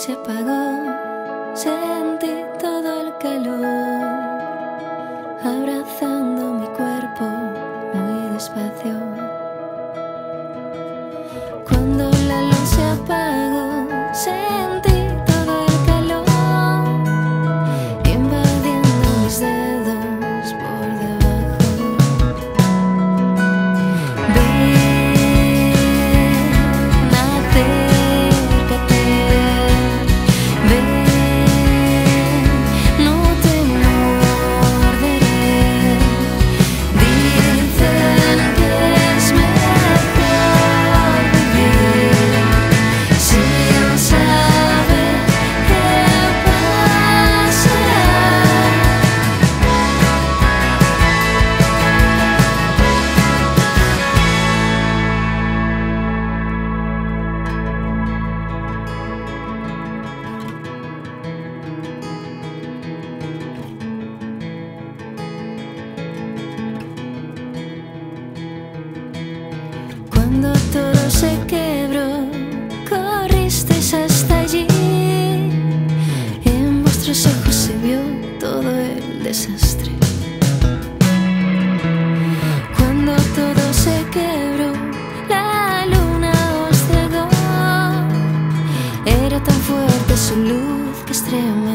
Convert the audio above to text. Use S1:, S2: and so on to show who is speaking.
S1: se apagó, sentí todo el calor abrazando mi cuerpo muy despacio. Cuando la luz se apagó, sentí todo el calor invadiendo mis dedos por debajo. Ven, acércate, ven, no te morderé. Dicen que es mejor vivir sin saber qué pasará. Cuando todo se quebró, corristeis hasta allí. En vuestros ojos se vio todo el desastre. Cuando todo se quebró, la luna os cegó. Era tan fuerte su luz que estremecía.